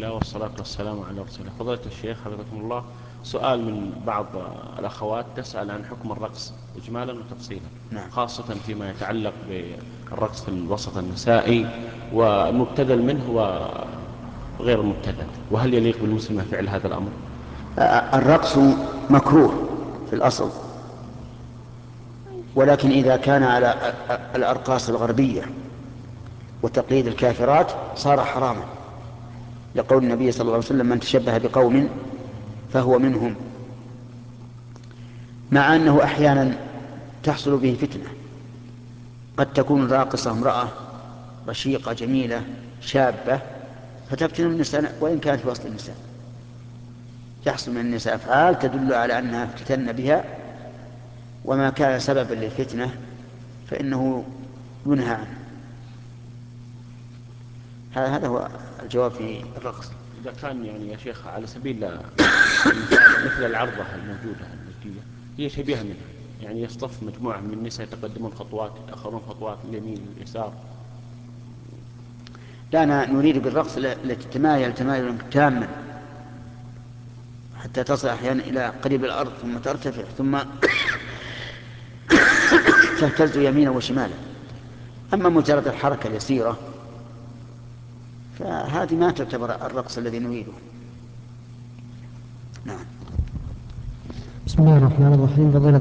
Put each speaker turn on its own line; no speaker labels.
الله والصلاة والسلام على رسول الله. فضيلة الشيخ حفظكم الله، سؤال من بعض الأخوات تسأل عن حكم الرقص إجمالا وتفصيلا،
نعم.
خاصة فيما يتعلق بالرقص في الوسط النسائي والمبتذل منه وغير المبتذل، وهل يليق بالمسلمة فعل هذا الأمر؟
الرقص مكروه في الأصل، ولكن إذا كان على الأرقاص الغربية وتقليد الكافرات صار حراما، لقول النبي صلى الله عليه وسلم: من تشبه بقوم فهو منهم. مع أنه أحيانا تحصل به فتنة، قد تكون الراقصة امرأة رشيقة جميلة شابة فتفتن النساء وإن كانت في وسط النساء، يحصل من النساء أفعال تدل على أنها افتتن بها، وما كان سببا للفتنة فإنه ينهى عنه. هذا هو الجواب في الرقص.
إذا كان يعني يا شيخ على سبيل المثال مثل العرضة الموجودة الملكية، هي شبيهة منها، يعني يصطف مجموعة من النساء يتقدمون خطوات يتأخرون خطوات اليمين واليسار.
لا، نريد بالرقص التي تمايل تمايلا تاما حتى تصل أحيانا إلى قريب الأرض ثم ترتفع ثم تهتز يمينا وشمالا. أما مجرد الحركة اليسيرة فهذه ما تعتبر الرقص الذي نريده. نعم.
بسم الله الرحمن الرحيم. فضيلة